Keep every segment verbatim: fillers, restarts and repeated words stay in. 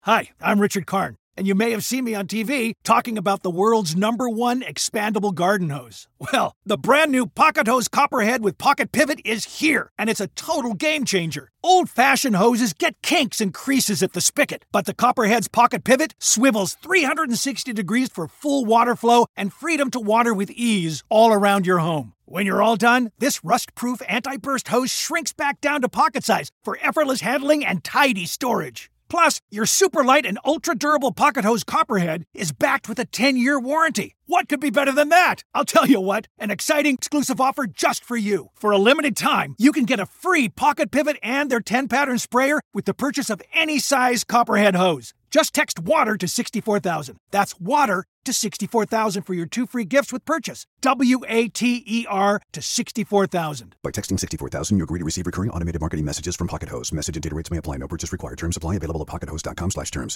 Hi, I'm Richard Karn, and you may have seen me on T V talking about the world's number one expandable garden hose. Well, the brand new Pocket Hose Copperhead with Pocket Pivot is here, and it's a total game changer. Old-fashioned hoses get kinks and creases at the spigot, but the Copperhead's Pocket Pivot swivels three hundred sixty degrees for full water flow and freedom to water with ease all around your home. When you're all done, this rust-proof anti-burst hose shrinks back down to pocket size for effortless handling and tidy storage. Plus, your super light and ultra-durable Pocket Hose Copperhead is backed with a ten-year warranty. What could be better than that? I'll tell you what, an exciting exclusive offer just for you. For a limited time, you can get a free Pocket Pivot and their ten-pattern sprayer with the purchase of any size Copperhead hose. Just text WATER to sixty-four thousand. That's WATER to sixty-four thousand for your two free gifts with purchase. W A T E R to sixty-four thousand. By texting sixty-four thousand, you agree to receive recurring automated marketing messages from Pocket Hose. Message and data rates may apply. No purchase required. Terms apply. Available at pockethose.com slash terms.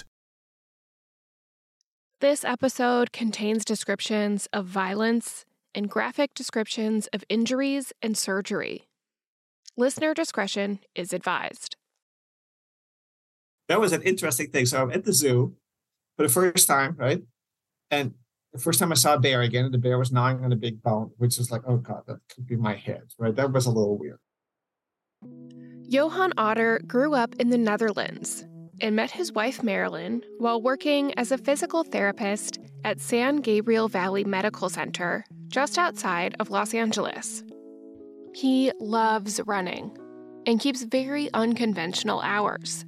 This episode contains descriptions of violence and graphic descriptions of injuries and surgery. Listener discretion is advised. That was an interesting thing. So I'm at the zoo for the first time, right? And the first time I saw a bear again, and the bear was gnawing on a big bone, which is like, oh God, that could be my head, right? That was a little weird. Johan Otter grew up in the Netherlands and met his wife Marilyn while working as a physical therapist at San Gabriel Valley Medical Center just outside of Los Angeles. He loves running and keeps very unconventional hours.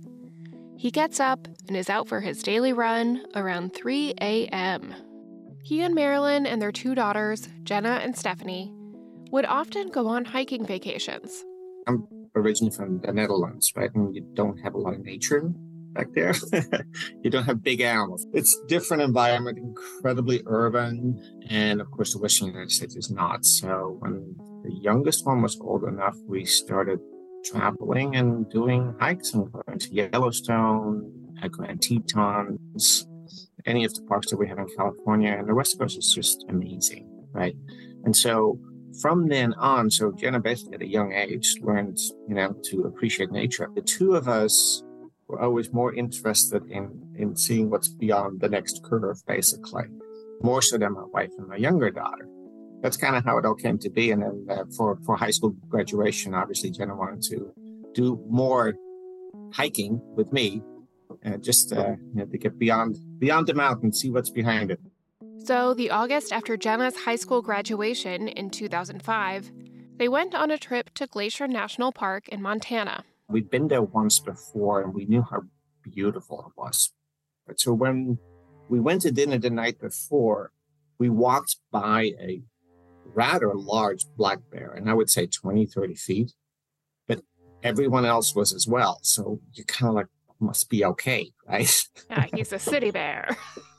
He gets up and is out for his daily run around three a.m. He and Marilyn and their two daughters, Jenna and Stephanie, would often go on hiking vacations. I'm originally from the Netherlands, right? And you don't have a lot of nature back there. You don't have big animals. It's a different environment, incredibly urban. And of course, the Western United States is not. So when the youngest one was old enough, we started traveling and doing hikes and going to Yellowstone, Grand Tetons, any of the parks that we have in California. And the West Coast is just amazing, right? And so from then on, so Jenna basically at a young age learned, you know, to appreciate nature. The two of us were always more interested in, in seeing what's beyond the next curve, basically, more so than my wife and my younger daughter. That's kind of how it all came to be. And then uh, for, for high school graduation, obviously, Jenna wanted to do more hiking with me, uh, just uh, you know, to get beyond beyond the mountain, see what's behind it. So the August after Jenna's high school graduation in two thousand five, they went on a trip to Glacier National Park in Montana. We'd been there once before, and we knew how beautiful it was. But so when we went to dinner the night before, we walked by a rather large black bear, and I would say twenty, thirty feet, but everyone else was as well. So you kind of like, must be okay, right? Yeah, he's a city bear.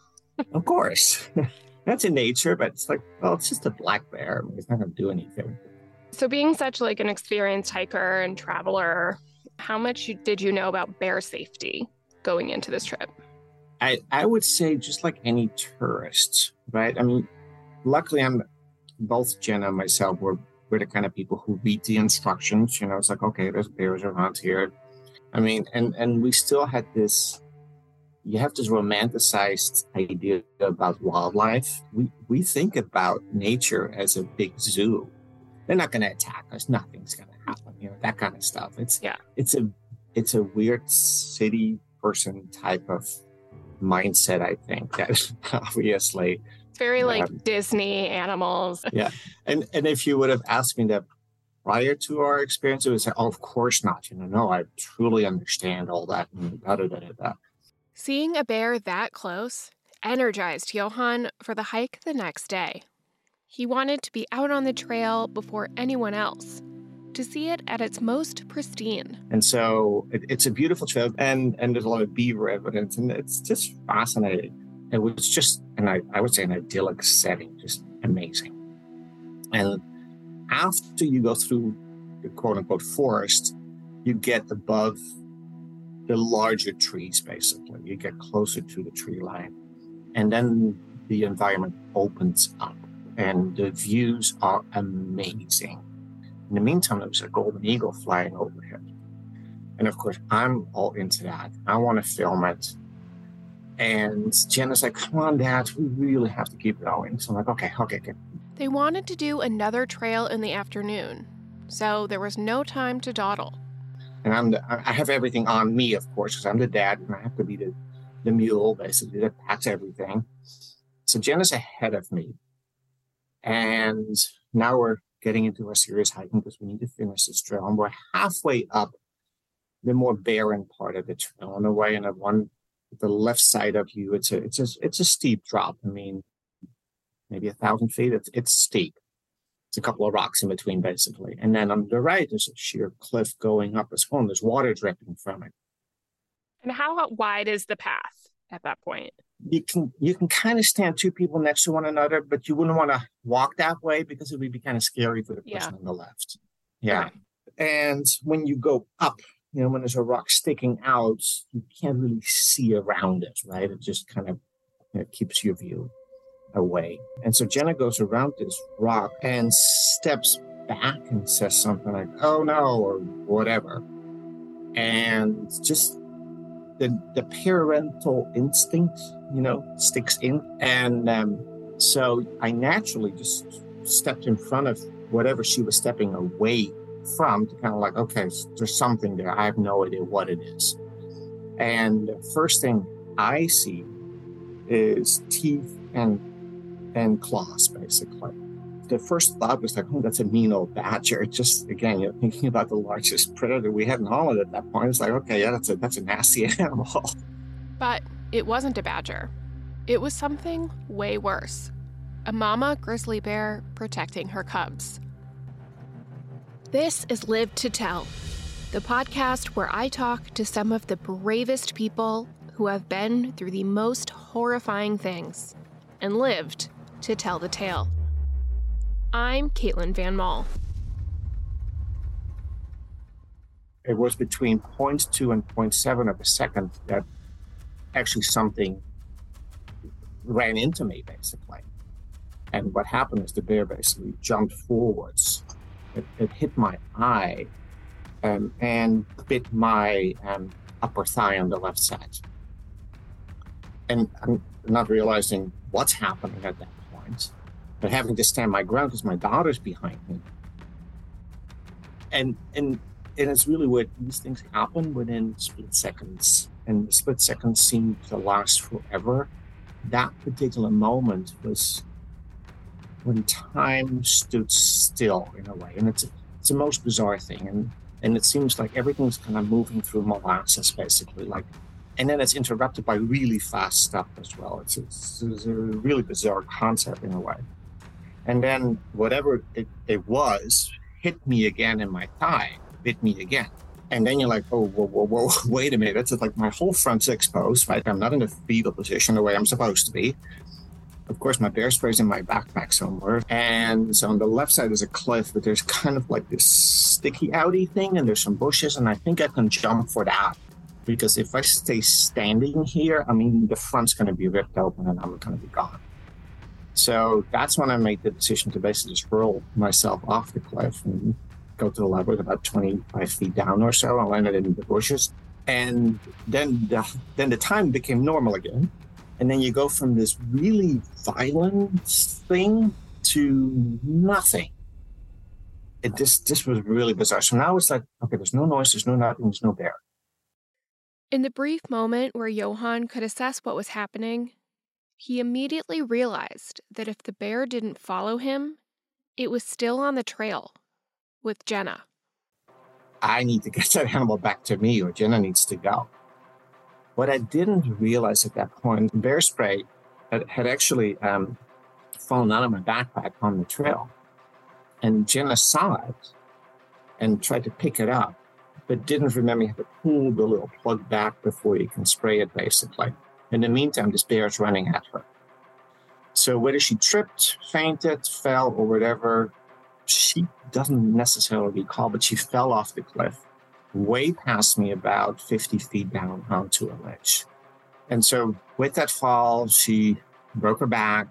Of course. That's in nature, but it's like, well, it's just a black bear. I mean, it's not going to do anything. So being such like an experienced hiker and traveler, how much did you know about bear safety going into this trip? I, I would say just like any tourist, right? I mean, luckily I'm both Jenna and myself were, were the kind of people who read the instructions. You know, it's like, okay, there's bears around here. I mean, and, and we still had this, you have this romanticized idea about wildlife. We we think about nature as a big zoo. They're not going to attack us. Nothing's going to happen. You know, that kind of stuff. It's yeah. It's a it's a weird city person type of mindset, I think, that obviously. It's very like um, Disney animals. Yeah. And and if you would have asked me that prior to our experience, it would say, oh, of course not. You know, no, I truly understand all that. And da, da, da, da, da. Seeing a bear that close energized Johan for the hike the next day. He wanted to be out on the trail before anyone else, to see it at its most pristine. And so it, it's a beautiful trail, and, and there's a lot of beaver evidence, and it's just fascinating. It was just, and I, I would say, an idyllic setting, just amazing. And after you go through the quote-unquote forest, you get above the larger trees, basically. You get closer to the tree line. And then the environment opens up, and the views are amazing. In the meantime, there was a golden eagle flying overhead. And of course, I'm all into that. I want to film it. And Jenna's like, come on, Dad, we really have to keep going. So I'm like, okay, okay, okay. They wanted to do another trail in the afternoon, so there was no time to dawdle. And I'm the, I have everything on me, of course, because I'm the dad, and I have to be the, the mule, basically, that packs everything. So Jenna's ahead of me. And now we're getting into our serious hiking because we need to finish this trail. And we're halfway up the more barren part of the trail. On the way, and on one, the left side of you, it's a, it's a, it's a steep drop. I mean, maybe a thousand feet. It's, it's steep. It's a couple of rocks in between, basically. And then on the right, there's a sheer cliff going up as well. And there's water dripping from it. And how wide is the path at that point? You can you can kind of stand two people next to one another, but you wouldn't want to walk that way because it would be kind of scary for the person yeah. on the left. Yeah. Okay. And when you go up, you know, when there's a rock sticking out, you can't really see around it, right? It just kind of you know, keeps your view away. And so Jenna goes around this rock and steps back and says something like, oh no, or whatever. And just the, the parental instinct, you know, sticks in. And um, so I naturally just stepped in front of whatever she was stepping away from to kind of like, okay, there's something there. I have no idea what it is. And the first thing I see is teeth and and claws, basically. The first thought was like, oh, that's a mean old badger. Just, again, you're thinking about the largest predator we had in Holland at that point. It's like, okay, yeah, that's a, that's a nasty animal. But it wasn't a badger. It was something way worse. A mama grizzly bear protecting her cubs. This is Live to Tell, the podcast where I talk to some of the bravest people who have been through the most horrifying things and lived to tell the tale. I'm Caitlin Van Mall. It was between zero point two and zero point seven of a second that actually something ran into me, basically. And what happened is the bear basically jumped forwards. It, it hit my eye um, and bit my um, upper thigh on the left side. And I'm not realizing what's happening at that point, but having to stand my ground because my daughter's behind me. And and and it's really weird. These things happen within split seconds, and the split seconds seem to last forever. That particular moment was when time stood still in a way, and it's it's the most bizarre thing. And and it seems like everything's kind of moving through molasses, basically, like. And then it's interrupted by really fast stuff as well. It's, it's, it's a really bizarre concept in a way. And then whatever it, it was hit me again in my thigh, bit me again. And then you're like, oh, whoa, whoa, whoa, wait a minute. It's like my whole front's exposed, right? I'm not in the fetal position the way I'm supposed to be. Of course, my bear spray's in my backpack somewhere. And so on the left side is a cliff, but there's kind of like this sticky outy thing, and there's some bushes, and I think I can jump for that. Because if I stay standing here, I mean, the front's going to be ripped open and I'm going to be gone. So that's when I made the decision to basically just hurl myself off the cliff and go to the level about twenty-five feet down or so. I landed in the bushes. And then the, then the time became normal again. And then you go from this really violent thing to nothing. It just, this was really bizarre. So now it's like, okay, there's no noise, there's no nothing, there's no bear. In the brief moment where Johan could assess what was happening, he immediately realized that if the bear didn't follow him, it was still on the trail with Jenna. I need to get that animal back to me, or Jenna needs to go. What I didn't realize at that point, bear spray had, had actually um, fallen out of my backpack on the trail. And Jenna saw it and tried to pick it up, but didn't remember you have to pull the little plug back before you can spray it, basically. In the meantime, this bear is running at her. So whether she tripped, fainted, fell, or whatever, she doesn't necessarily recall, but she fell off the cliff, way past me, about fifty feet down onto a ledge. And so with that fall, she broke her back.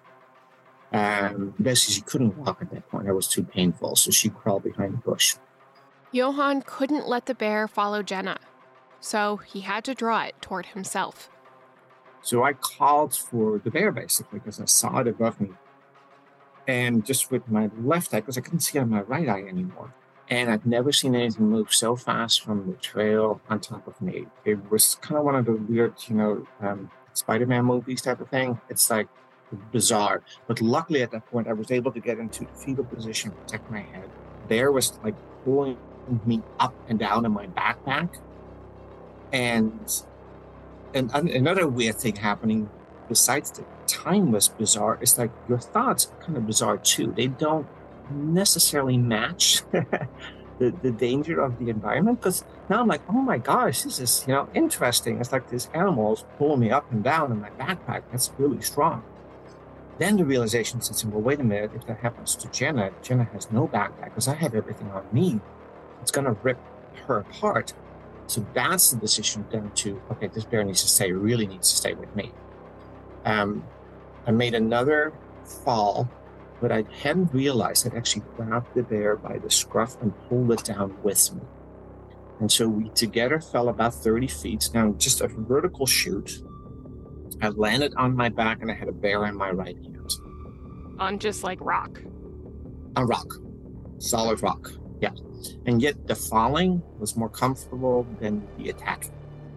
And basically, she couldn't walk at that point. It was too painful, so she crawled behind a bush. Johan couldn't let the bear follow Jenna, so he had to draw it toward himself. So I called for the bear, basically, because I saw it above me. And just with my left eye, because I couldn't see on my right eye anymore. And I've never seen anything move so fast from the trail on top of me. It was kind of one of the weird, you know, um, Spider-Man movies type of thing. It's like bizarre. But luckily at that point, I was able to get into the fetal position, protect my head. Bear was like pulling me up and down in my backpack. And, and another weird thing happening, besides the time was bizarre, is like your thoughts are kind of bizarre too. They don't necessarily match the, the danger of the environment, because now I'm like, oh my gosh, this is, you know, interesting. It's like this animal's pulling me up and down in my backpack. That's really strong. Then the realization sets in, well, wait a minute, if that happens to Jenna, Jenna has no backpack because I have everything on me. It's going to rip her apart. So that's the decision then to, okay, this bear needs to stay, really needs to stay with me. Um, I made another fall, but I hadn't realized I'd actually grabbed the bear by the scruff and pulled it down with me. And so we together fell about thirty feet down, just a vertical chute. I landed on my back and I had a bear in my right hand. On just like rock? On rock. Solid rock, yeah. And yet the falling was more comfortable than the attacking.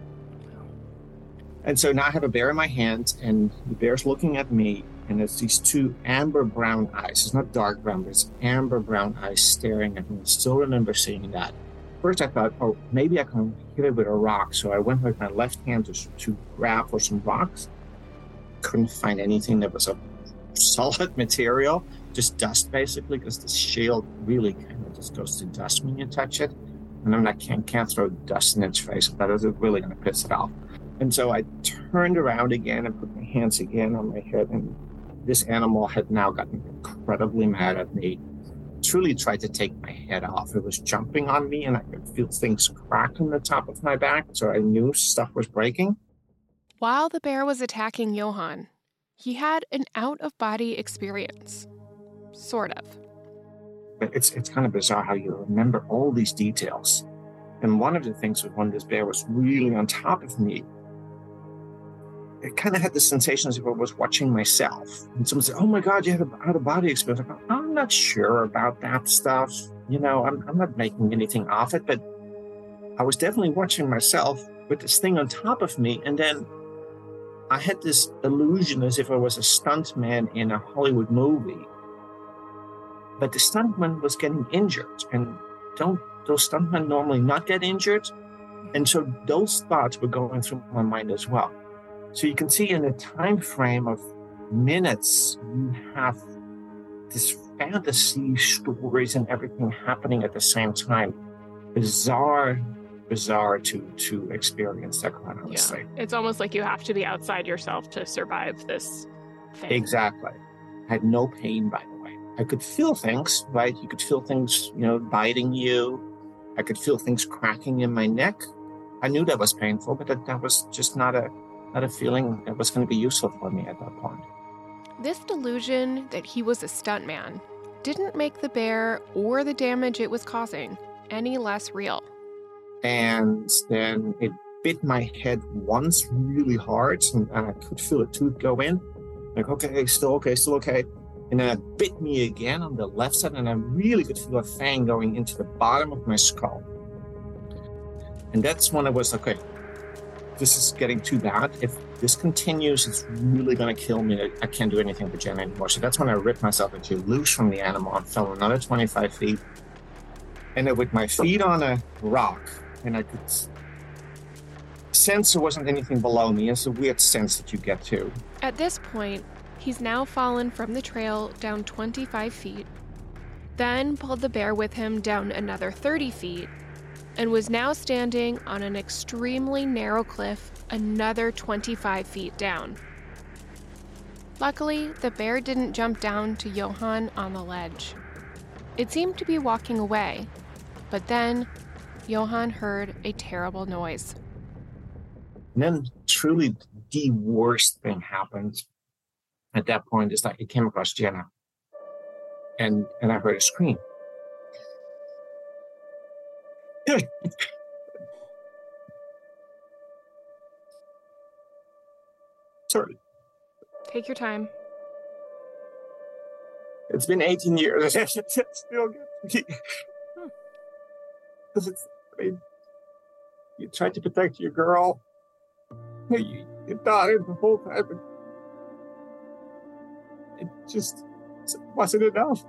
And so now I have a bear in my hand, and the bear's looking at me, and it's these two amber brown eyes. It's not dark brown, but it's amber brown eyes staring at me. I still remember seeing that. First I thought, oh, maybe I can hit it with a rock. So I went with my left hand to, to grab for some rocks. Couldn't find anything that was a solid material, just dust basically, because the shield really kind of just goes to dust when you touch it. And I'm not, can't, can't throw dust in its face, but it was really going to piss it off. And so I turned around again and put my hands again on my head, and this animal had now gotten incredibly mad at me. Truly tried to take my head off. It was jumping on me, and I could feel things crack on the top of my back, so I knew stuff was breaking. While the bear was attacking Johan, he had an out-of-body experience. Sort of. It's, it's kind of bizarre how you remember all these details. And one of the things was when this bear was really on top of me, it kind of had the sensation as if I was watching myself. And someone said, oh my God, you had an out-of-body experience. I'm, like, I'm not sure about that stuff. You know, I'm, I'm not making anything of it, but I was definitely watching myself with this thing on top of me. And then I had this illusion as if I was a stuntman in a Hollywood movie. But the stuntman was getting injured. And don't those stuntmen normally not get injured? And so those thoughts were going through my mind as well. So you can see in a time frame of minutes, you have this fantasy stories and everything happening at the same time. Bizarre, bizarre to to experience that, quite honestly. Yeah. It's almost like you have to be outside yourself to survive this thing. Exactly. I had no pain, by the way. I could feel things, right? You could feel things, you know, biting you. I could feel things cracking in my neck. I knew that was painful, but that, that was just not a not a feeling that was going to be useful for me at that point. This delusion that he was a stuntman didn't make the bear or the damage it was causing any less real. And then it bit my head once really hard, and I could feel a tooth go in. Like, okay, still okay, still okay. And then it bit me again on the left side, and I really could feel a fang going into the bottom of my skull. And that's when I was like, okay, this is getting too bad. If this continues, it's really going to kill me. I, I can't do anything for Jen anymore. So that's when I ripped myself into loose from the animal and fell another twenty-five feet. And then with my feet on a rock, and I could sense there wasn't anything below me. It's a weird sense that you get too. At this point, he's now fallen from the trail down twenty-five feet, then pulled the bear with him down another thirty feet, and was now standing on an extremely narrow cliff another twenty-five feet down. Luckily, the bear didn't jump down to Johan on the ledge. It seemed to be walking away, but then Johan heard a terrible noise. And then truly the worst thing happened at that point is that it came across Jenna. And and I heard a scream. Sorry. Take your time. It's been eighteen years. It still gets me. Because it's, I mean, you tried to protect your girl, you, your daughter the whole time. But it just wasn't enough.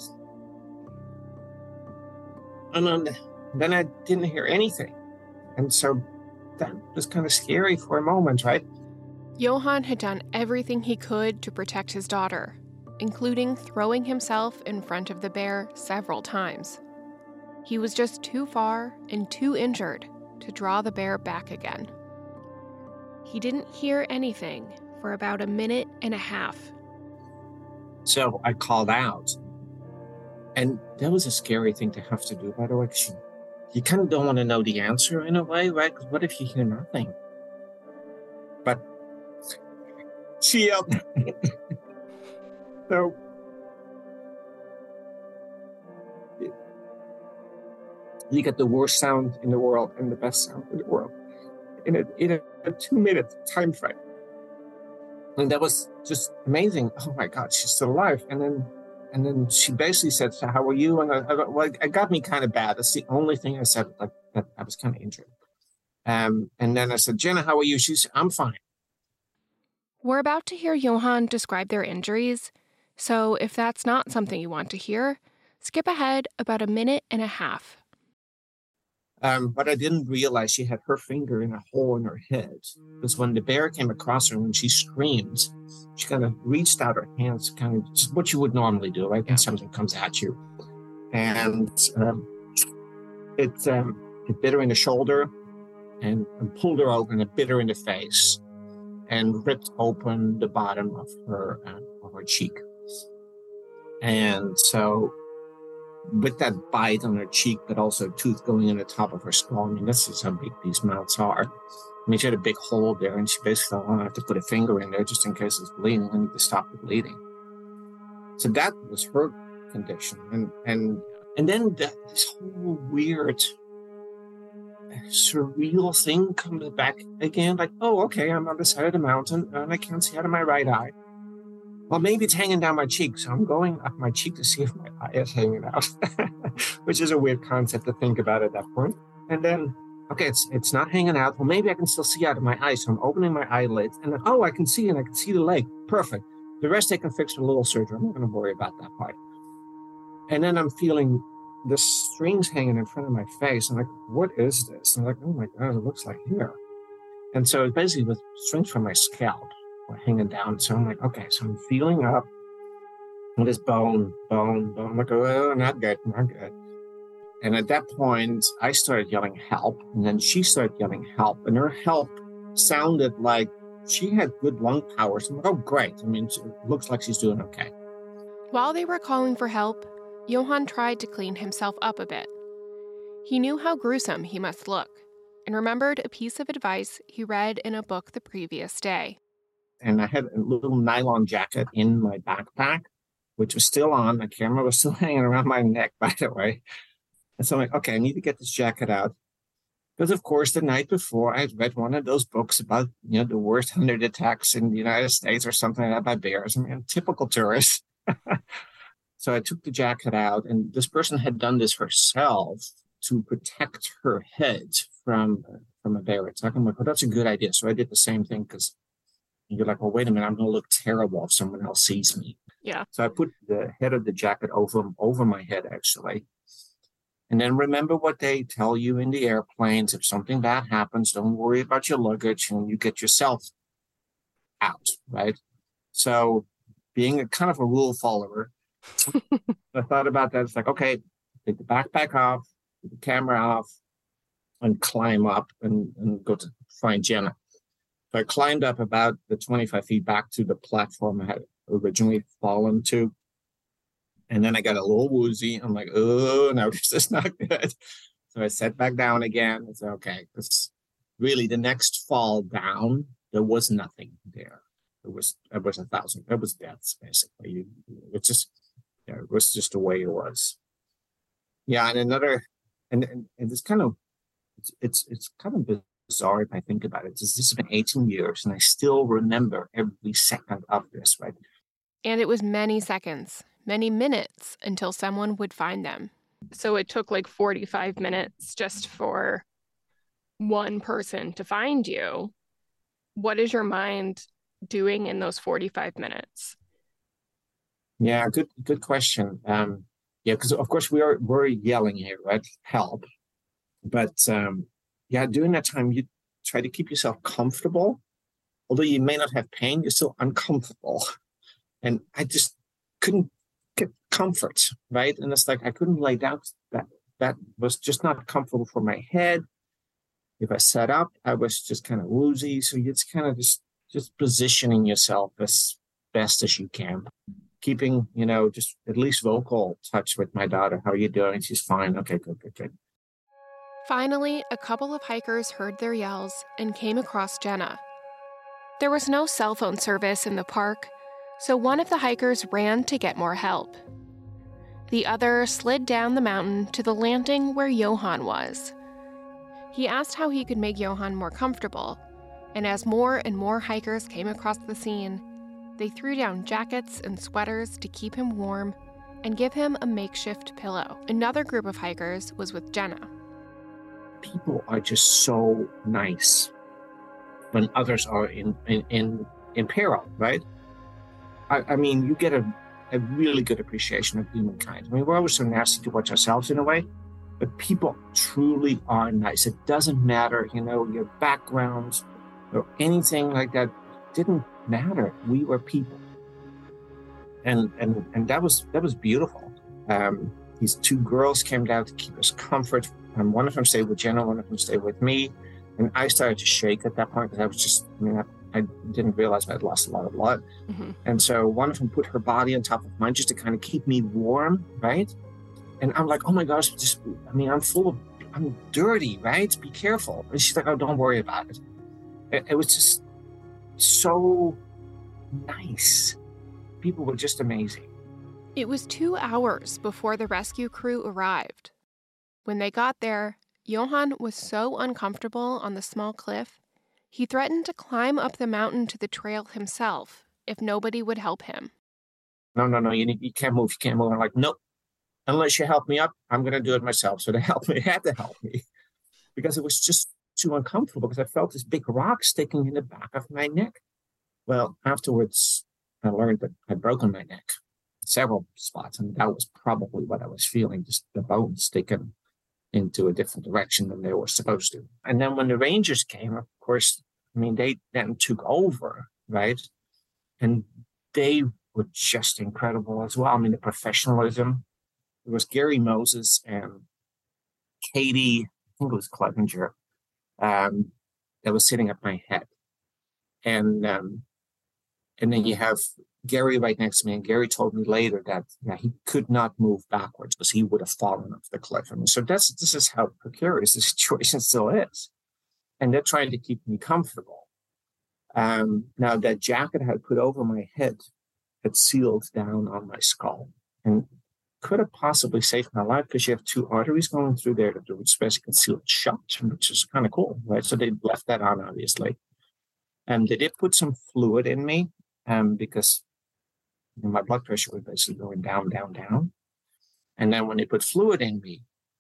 And then, then I didn't hear anything. And so that was kind of scary for a moment, right? Johan had done everything he could to protect his daughter, including throwing himself in front of the bear several times. He was just too far and too injured to draw the bear back again. He didn't hear anything for about a minute and a half. So I called out. And that was a scary thing to have to do, by the way, because you, you kind of don't want to know the answer in a way, right? Because what if you hear nothing? But she yelled. So you get the worst sound in the world and the best sound in the world in a, in a, a two-minute time frame. And that was just amazing. Oh, my God, she's still alive. And then and then she basically said, so how are you? And I, I, well, it got me kind of bad. That's the only thing I said, like, that I was kind of injured. Um, and then I said, Jenna, how are you? She said, I'm fine. We're about to hear Johan describe their injuries, so if that's not something you want to hear, skip ahead about a minute and a half. Um, but I didn't realize she had her finger in a hole in her head. Because when the bear came across her, when she screamed, she kind of reached out her hands, kind of just what you would normally do, right? When something comes at you. And um, it, um, it bit her in the shoulder and, and pulled her open and bit her in the face and ripped open the bottom of her, uh, of her cheek. And so with that bite on her cheek, but also a tooth going in the top of her skull. I mean, this is how big these mouths are. I mean, she had a big hole there, and she basically thought, oh, I have to put a finger in there just in case it's bleeding. I need to stop the bleeding. So that was her condition. And and and then that, this whole weird, surreal thing comes back again. Like, oh, okay, I'm on the side of the mountain, and I can't see out of my right eye. Well, maybe it's hanging down my cheek, so I'm going up my cheek to see if my eye is hanging out, which is a weird concept to think about at that point. And then, okay, it's it's not hanging out. Well, maybe I can still see out of my eye, so I'm opening my eyelids, and then, oh, I can see, and I can see the leg. Perfect. The rest I can fix with a little surgery. I'm not going to worry about that part. And then I'm feeling the strings hanging in front of my face. I'm like, what is this? And I'm like, oh, my God, it looks like hair. And so it's basically with strings from my scalp. Or hanging down. So I'm like, okay, so I'm feeling up with this bone, bone, bone. I'm like, oh, not good, not good. And at that point, I started yelling help. And then she started yelling help. And her help sounded like she had good lung power. So I'm like, oh, great. I mean, it looks like she's doing okay. While they were calling for help, Johan tried to clean himself up a bit. He knew how gruesome he must look and remembered a piece of advice he read in a book the previous day. And I had a little nylon jacket in my backpack, which was still on. The camera was still hanging around my neck, by the way. And so I'm like, okay, I need to get this jacket out. Because, of course, the night before, I had read one of those books about, you know, the worst hundred attacks in the United States or something like that by bears. I mean, typical tourist. So I took the jacket out, and this person had done this herself to protect her head from, from a bear attack. I'm like, well, that's a good idea. So I did the same thing because you're like, well, wait a minute, I'm going to look terrible if someone else sees me. Yeah. So I put the head of the jacket over, over my head, actually. And then remember what they tell you in the airplanes. If something bad happens, don't worry about your luggage and you get yourself out, right? So being a kind of a rule follower, I thought about that. It's like, okay, take the backpack off, take the camera off, and climb up and, and go to find Jenna. So I climbed up about the twenty-five feet back to the platform I had originally fallen to. And then I got a little woozy. I'm like, oh, no, this is not good. So I sat back down again. I said, okay, because really the next fall down, there was nothing there. It was, it was a thousand. It was deaths, basically. You, it just, yeah, it was just the way it was. Yeah, and another, and, and, and it's kind of, it's, it's, it's kind of bizarre if I think about it. This has been eighteen years, and I still remember every second of this, right? And it was many seconds, many minutes until someone would find them. So it took like forty-five minutes just for one person to find you. What is your mind doing in those forty-five minutes? Yeah, good good question. Um, yeah, because of course we are we're yelling here, right? Help. But um, yeah, during that time, you try to keep yourself comfortable. Although you may not have pain, you're still uncomfortable. And I just couldn't get comfort, right? And it's like I couldn't lay down. That that was just not comfortable for my head. If I sat up, I was just kind of woozy. So it's kind of just just positioning yourself as best as you can. Keeping, you know, just at least vocal touch with my daughter. How are you doing? She's fine. Okay, good, good, good. Finally, a couple of hikers heard their yells and came across Jenna. There was no cell phone service in the park, so one of the hikers ran to get more help. The other slid down the mountain to the landing where Johan was. He asked how he could make Johan more comfortable, and as more and more hikers came across the scene, they threw down jackets and sweaters to keep him warm and give him a makeshift pillow. Another group of hikers was with Jenna. People are just so nice when others are in in in, in peril, right? I, I mean, you get a, a really good appreciation of humankind. I mean, we're always so nasty towards ourselves in a way, but people truly are nice. It doesn't matter, you know, your backgrounds or anything like that. It didn't matter. We were people, and and and that was that was beautiful. Um, these two girls came down to keep us comfort. And one of them stayed with Jenna, one of them stayed with me. And I started to shake at that point because I was just, I mean, I, I didn't realize I had lost a lot of blood. Mm-hmm. And so one of them put her body on top of mine just to kind of keep me warm, right? And I'm like, oh my gosh, just, I mean, I'm full of, I'm dirty, right? Be careful. And she's like, oh, don't worry about it. It, it was just so nice. People were just amazing. It was two hours before the rescue crew arrived. When they got there, Johan was so uncomfortable on the small cliff, he threatened to climb up the mountain to the trail himself if nobody would help him. No, no, no, you, need, you can't move, you can't move. I'm like, nope, unless you help me up, I'm going to do it myself. So they helped me, had to help me because it was just too uncomfortable because I felt this big rock sticking in the back of my neck. Well, afterwards, I learned that I'd broken my neck in several spots, and that was probably what I was feeling, just the bone sticking into a different direction than they were supposed to. And then when the Rangers came, of course, I mean, they then took over, right? And they were just incredible as well. I mean, the professionalism. It was Gary Moses and Katie, I think it was Clevenger, um, that was sitting at my head. And um, and then you have Gary right next to me, and Gary told me later that yeah, he could not move backwards because he would have fallen off the cliff. I mean, so that's this is how precarious the situation still is. And they're trying to keep me comfortable. Um, now, that jacket I had put over my head had sealed down on my skull and could have possibly saved my life because you have two arteries going through there that would basically seal it shut, which is kind of cool, right? So they left that on, obviously. And they did put some fluid in me um, because and my blood pressure was basically going down, down, down. And then when they put fluid in me,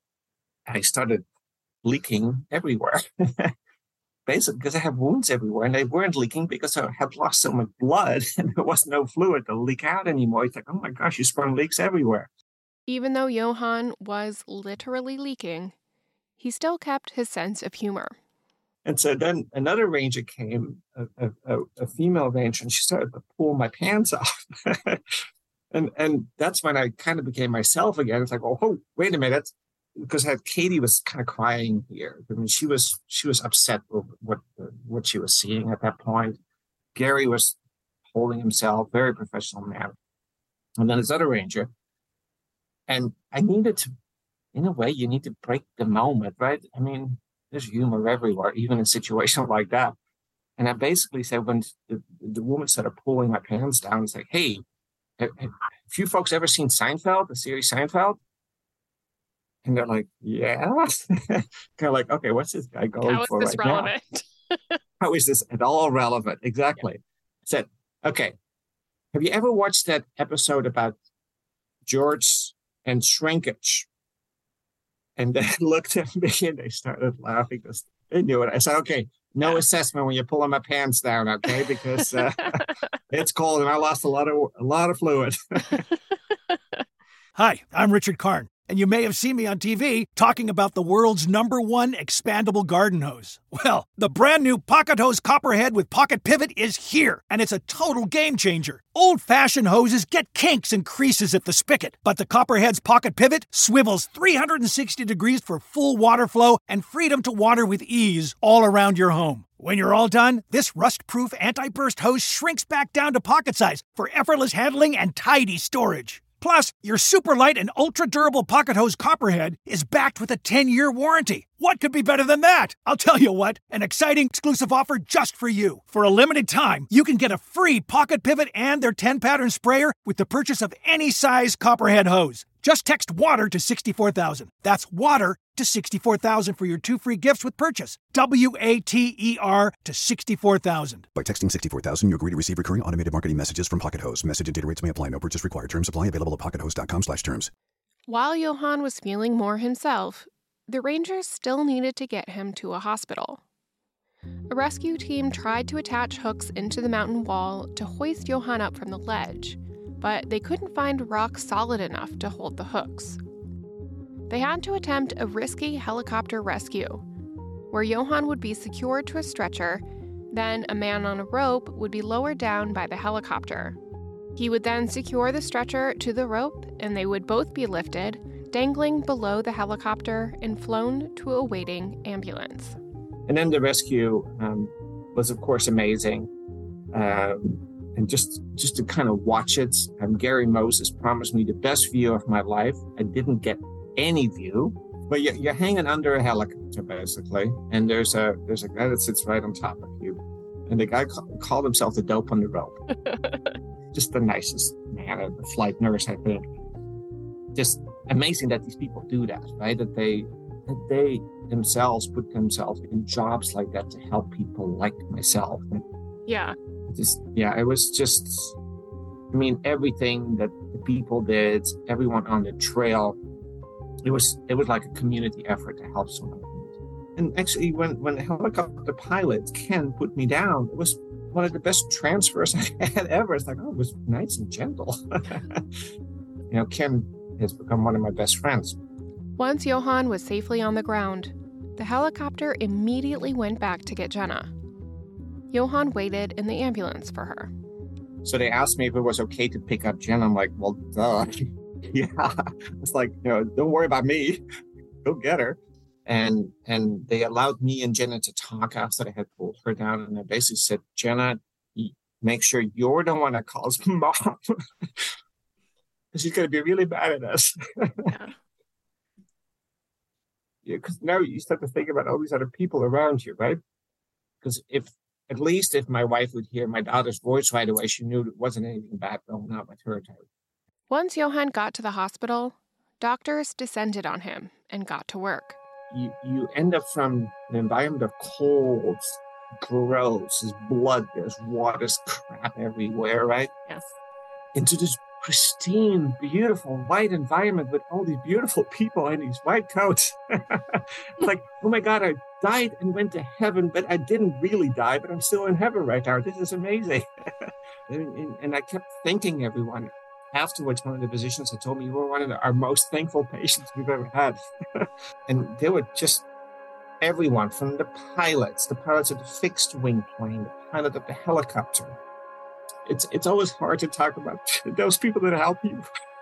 I started leaking everywhere. Basically, because I have wounds everywhere. And they weren't leaking because I had lost so much blood and there was no fluid to leak out anymore. It's like, oh my gosh, you sprung leaks everywhere. Even though Johan was literally leaking, he still kept his sense of humor. And so then another ranger came, a, a, a female ranger, and she started to pull my pants off. and and that's when I kind of became myself again. It's like, oh, oh wait a minute. Because I had, Katie was kind of crying here. I mean, she was she was upset with what what she was seeing at that point. Gary was holding himself, very professional man. And then this other ranger. And I needed to, in a way, you need to break the moment, right? I mean, there's humor everywhere, even in situations like that. And I basically said, when the, the woman started pulling my pants down, it's like, hey, have, have you folks ever seen Seinfeld, the series Seinfeld? And they're like, yeah. Kind of like, okay, what's this guy going How is for this right relevant? now? How is this at all relevant? Exactly. I said, okay, have you ever watched that episode about George and shrinkage? And they looked at me and they started laughing because they knew it. I said, okay, no Yeah. assessment when you're pulling my pants down, okay? Because uh, it's cold and I lost a lot of a lot of fluid. Hi, I'm Richard Karn, and you may have seen me on T V talking about the world's number one expandable garden hose. Well, the brand new Pocket Hose Copperhead with Pocket Pivot is here, and it's a total game changer. Old-fashioned hoses get kinks and creases at the spigot, but the Copperhead's Pocket Pivot swivels three hundred sixty degrees for full water flow and freedom to water with ease all around your home. When you're all done, this rust-proof anti-burst hose shrinks back down to pocket size for effortless handling and tidy storage. Plus, your super light and ultra-durable Pocket Hose Copperhead is backed with a ten-year warranty. What could be better than that? I'll tell you what, an exciting exclusive offer just for you. For a limited time, you can get a free Pocket Pivot and their ten-pattern sprayer with the purchase of any size Copperhead hose. Just text WATER to sixty-four thousand. That's WATER to sixty-four thousand for your two free gifts with purchase. W A T E R to sixty-four thousand. By texting sixty-four thousand, you agree to receive recurring automated marketing messages from Pocket Hose. Message and data rates may apply. No purchase required. Terms apply. Available at pockethose.com slash terms. While Johann was feeling more himself, the Rangers still needed to get him to a hospital. A rescue team tried to attach hooks into the mountain wall to hoist Johann up from the ledge, but they couldn't find rock solid enough to hold the hooks. They had to attempt a risky helicopter rescue, where Johann would be secured to a stretcher, then a man on a rope would be lowered down by the helicopter. He would then secure the stretcher to the rope, and they would both be lifted, dangling below the helicopter and flown to a waiting ambulance. And then the rescue um, was, of course, amazing. Um, and just just to kind of watch it, um, Gary Moses promised me the best view of my life. I didn't get any view, but you're, you're hanging under a helicopter, basically. And there's a there's a guy that sits right on top of you. And the guy ca- called himself the dope on the rope. Just the nicest man, a flight nurse, I think. Just amazing that these people do that, right? That they that they themselves put themselves in jobs like that to help people like myself. And Yeah. just yeah, it was just, I mean, everything that the people did, everyone on the trail, it was it was like a community effort to help someone. And actually, when when the helicopter pilot Ken put me down, it was one of the best transfers I had ever. It's like, oh, it was nice and gentle. You know, Ken has become one of my best friends. Once Johann was safely on the ground, the helicopter immediately went back to get Jenna. Johann waited in the ambulance for her. So they asked me if it was okay to pick up Jen. I'm like, well, duh. Yeah. It's like, you know, don't worry about me. Go get her. And and they allowed me and Jenna to talk after they had pulled her down. And I basically said, Jenna, make sure you're the one that calls mom. Because she's going to be really mad at us. Yeah. Yeah, because now you start to think about all these other people around you, right? Because if, at least if my wife would hear my daughter's voice right away, she knew it wasn't anything bad going on with her. Once Johann got to the hospital, doctors descended on him and got to work. You you end up from an environment of cold, gross, there's blood, there's water, there's crap everywhere, right? Yes. Into this pristine, beautiful, white environment with all these beautiful people in these white coats. It's like, oh my God, I died and went to heaven, but I didn't really die, but I'm still in heaven right now. This is amazing. and, and, and I kept thanking everyone. Afterwards, one of the physicians had told me, you were one of the, our most thankful patients we've ever had. And they were just everyone, from the pilots, the pilots of the fixed wing plane, the pilot of the helicopter. It's it's always hard to talk about those people that help you.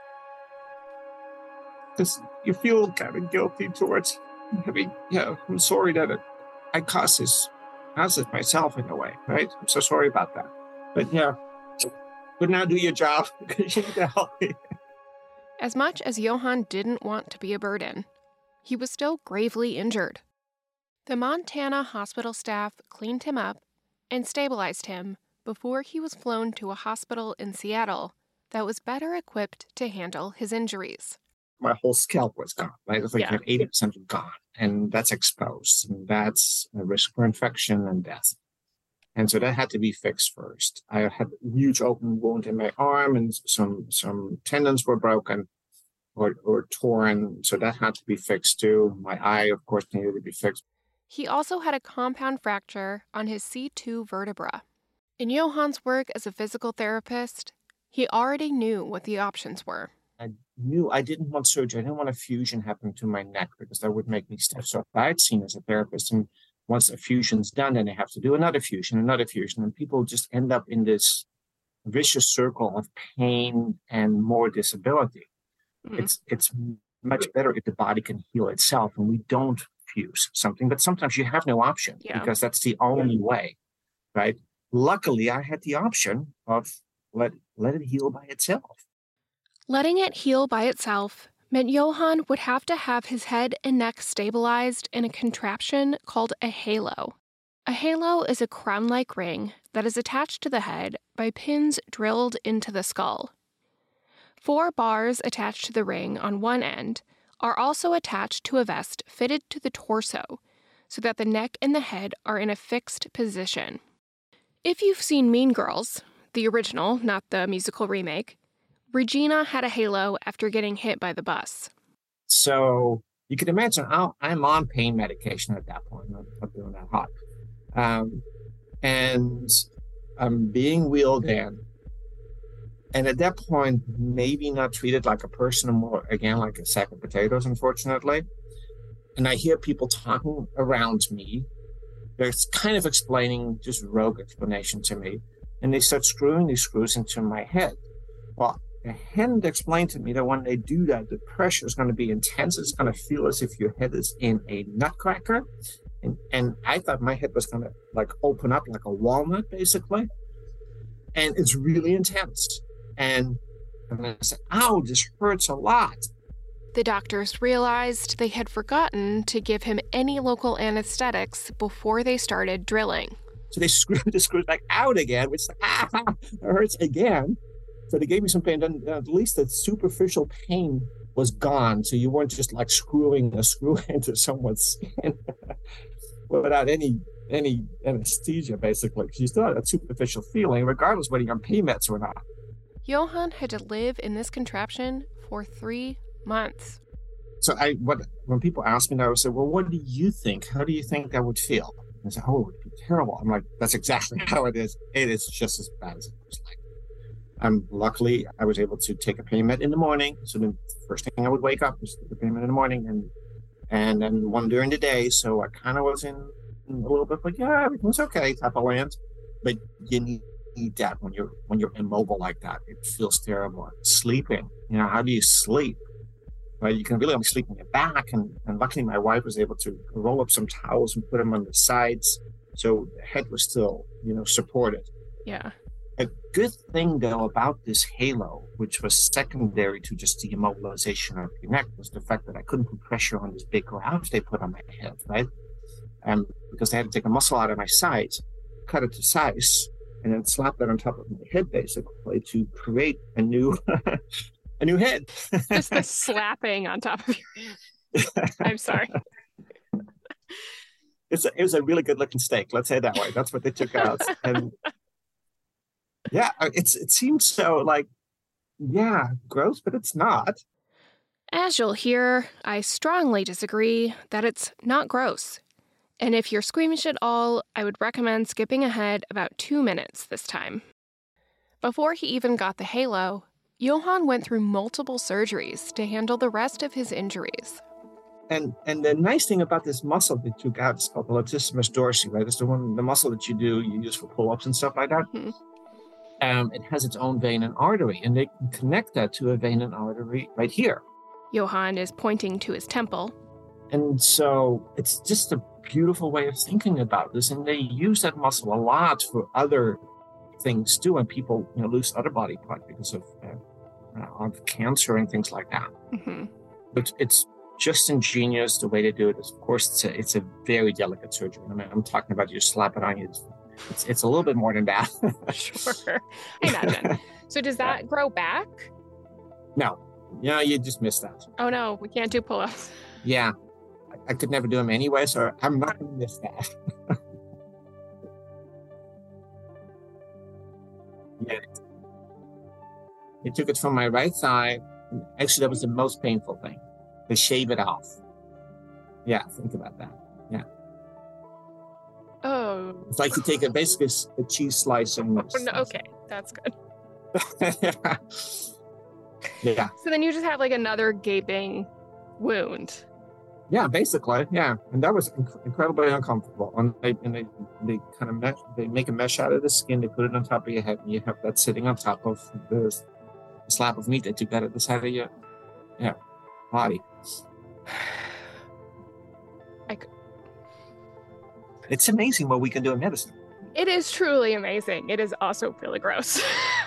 Because you feel kind of guilty towards, I mean, yeah, I'm sorry that it, I caused this, caused it myself in a way, right? I'm so sorry about that. But yeah. But now do your job because you need to help me. As much as Johann didn't want to be a burden, he was still gravely injured. The Montana hospital staff cleaned him up and stabilized him before he was flown to a hospital in Seattle that was better equipped to handle his injuries. my whole scalp was gone, right? It was like Yeah. eighty percent gone. And that's exposed. And that's a risk for infection and death. And so that had to be fixed first. I had a huge open wound in my arm, and some some tendons were broken or, or torn. So that had to be fixed too. My eye, of course, needed to be fixed. He also had a compound fracture on his C two vertebra. In Johan's work as a physical therapist, he already knew what the options were. I knew I didn't want surgery. I didn't want a fusion happen to my neck because that would make me stiff. So I had seen as a therapist, and once a fusion's done, then they have to do another fusion, another fusion, and people just end up in this vicious circle of pain and more disability. Mm-hmm. It's it's much better if the body can heal itself, and we don't fuse something. But sometimes you have no option yeah. because that's the only way, right? Luckily, I had the option of let let it heal by itself. Letting it heal by itself meant Johan would have to have his head and neck stabilized in a contraption called a halo. A halo is a crown-like ring that is attached to the head by pins drilled into the skull. Four bars attached to the ring on one end are also attached to a vest fitted to the torso so that the neck and the head are in a fixed position. If you've seen Mean Girls, the original, not the musical remake, Regina had a halo after getting hit by the bus. So you can imagine I'll, I'm on pain medication at that point. I'm not doing that hot. Um, and I'm being wheeled in. And at that point, maybe not treated like a person, more again, like a sack of potatoes, unfortunately. And I hear people talking around me. They're kind of explaining, just rogue explanation to me. And they start screwing these screws into my head. Well, they hadn't explained to me that when they do that, the pressure is going to be intense. It's going to feel as if your head is in a nutcracker. And, and I thought my head was going to like open up like a walnut, basically. And it's really intense. And, and I said, ow, this hurts a lot. The doctors realized they had forgotten to give him any local anesthetics before they started drilling. So they screwed the screws back out again, which ah, it hurts again. So they gave me some pain. Then at least the superficial pain was gone. So you weren't just like screwing a screw into someone's skin without any any anesthesia, basically. Because you still had that superficial feeling, regardless whether you're on P meds or not. Johan had to live in this contraption for three months. So I, what, when people ask me that, I would say, well, what do you think? How do you think that would feel? And I say, oh, it would be terrible. I'm like, that's exactly how it is. It is just as bad as it was like. Um, luckily, I was able to take a pain med in the morning. So the first thing I would wake up was take a pain med in the morning, and and then one during the day. So I kind of was in, in a little bit like, yeah, everything's okay type of land. But you need, need that when you're when you're immobile like that. It feels terrible. Sleeping, you know, how do you sleep? Right, you can really only sleep on your back. And, and luckily, my wife was able to roll up some towels and put them on the sides, so the head was still, you know, supported. Yeah. A good thing, though, about this halo, which was secondary to just the immobilization of your neck, was the fact that I couldn't put pressure on this big gouge they put on my head, right? Um, because they had to take a muscle out of my sides, cut it to size, and then slap that on top of my head, basically, to create a new a new head. Just the slapping on top of your head. I'm sorry. It's a, it was a really good-looking steak, let's say it that way. That's what they took out. And yeah, it's it seems so like, yeah, gross, but it's not. As you'll hear, I strongly disagree that it's not gross. And if you're squeamish at all, I would recommend skipping ahead about two minutes this time. Before he even got the halo, Johan went through multiple surgeries to handle the rest of his injuries. And and the nice thing about this muscle they took out is called the latissimus dorsi, right? It's the one, the muscle that you do, you use for pull-ups and stuff like that. Mm-hmm. Um, it has its own vein and artery, and they can connect that to a vein and artery right here. Johan is pointing to his temple. And so it's just a beautiful way of thinking about this, and they use that muscle a lot for other things too, and people, you know, lose other body parts because of, uh, uh, of cancer and things like that. Mm-hmm. But it's just ingenious the way they do it. Of course, it's a, it's a very delicate surgery. I mean, I'm talking about you slap it on you. It's, it's a little bit more than that. Sure. I imagine. So does that grow back? No, Yeah, you just missed that. Oh no, we can't do pull-ups. Yeah, I, I could never do them anyway, so I'm not going to miss that. Yeah. They took it from my right side. Actually, that was the most painful thing. They shave it off. Yeah, think about that. Yeah. Oh. It's like you take a basically a cheese slice and... Oh, no, okay, that's good. Yeah. So then you just have like another gaping wound. Yeah, basically, yeah, and that was inc- incredibly uncomfortable. And they and they they kind of mesh, they make a mesh out of the skin. They put it on top of your head, and you have that sitting on top of the slab of meat that you got at the side of your yeah body. I c- It's amazing what we can do in medicine. It is truly amazing. It is also really gross.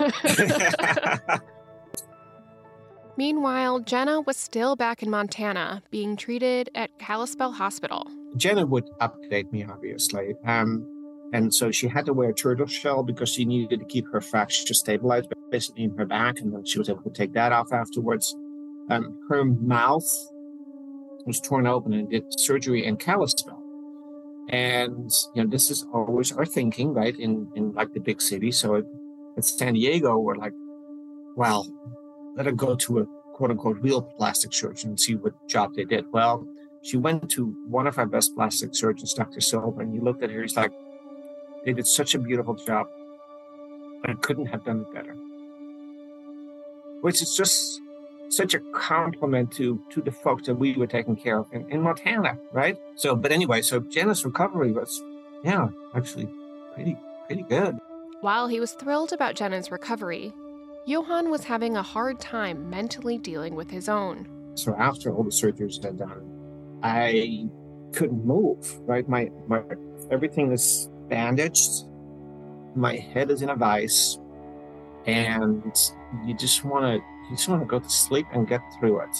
Meanwhile, Jenna was still back in Montana, being treated at Kalispell Hospital. Jenna would update me, obviously. Um, and so she had to wear a turtle shell because she needed to keep her fracture stabilized, basically in her back, and then she was able to take that off afterwards. Um, her mouth was torn open and did surgery in Kalispell. And, you know, this is always our thinking, right, in, in like the big city. So at, at San Diego, we're like, well, let her go to a quote-unquote real plastic surgeon and see what job they did. Well, she went to one of our best plastic surgeons, Doctor Silver, and he looked at her. He's like, they did such a beautiful job. I couldn't have done it better. Which is just such a compliment to, to the folks that we were taking care of in, in Montana, right? So, but anyway, so Jenna's recovery was, yeah, actually pretty, pretty good. While he was thrilled about Jenna's recovery, Johan was having a hard time mentally dealing with his own. So after all the surgeries had done, I couldn't move, right? My, my everything is bandaged. My head is in a vice. And you just want to, you just want to go to sleep and get through it.